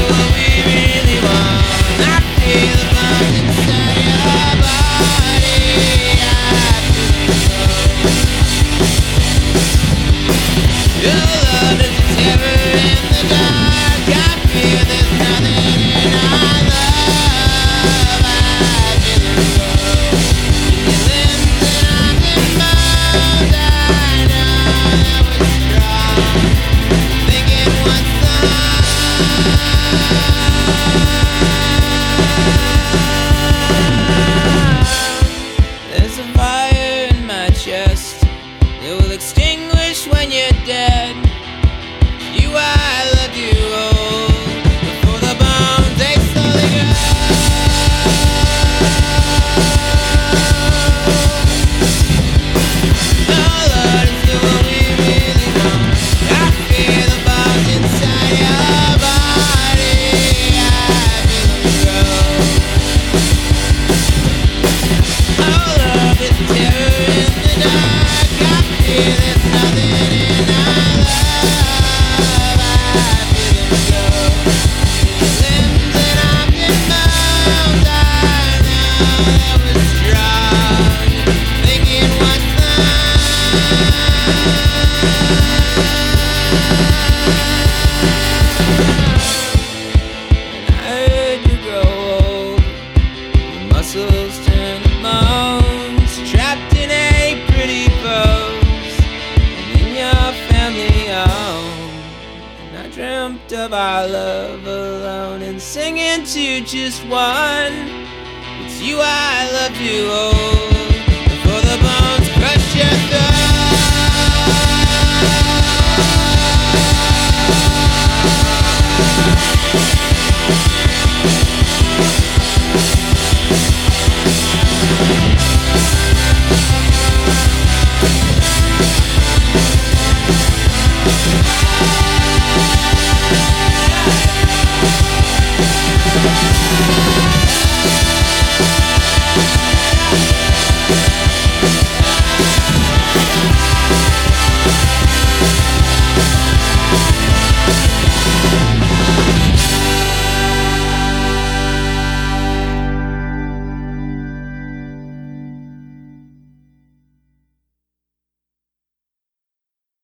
what we really want. I feel the buzz inside your body. I feel it grow. Your love is a terror in the dark. I feel there's nothing in our love. I feel it grow. Your limbs and arms and bones. I know that we're strong. Thinking what's there's a fire in my chest. It will extinguish when you're dead. You, I love you, oh, before the bones they slowly grow. Oh Lord, it's you what we really want. I feel the bones inside your body. I feel them grow. Oh love is a terror in the dark. I feel there's nothing in our love. I feel them grow. Limbs and arms and bones. I know that we're strong. Thinking what's and I heard you grow old. Your muscles turn to bones. Trapped in a pretty pose. And in your family home. And I dreamt of our love alone. And singing to just one. It's you, I love you, oh.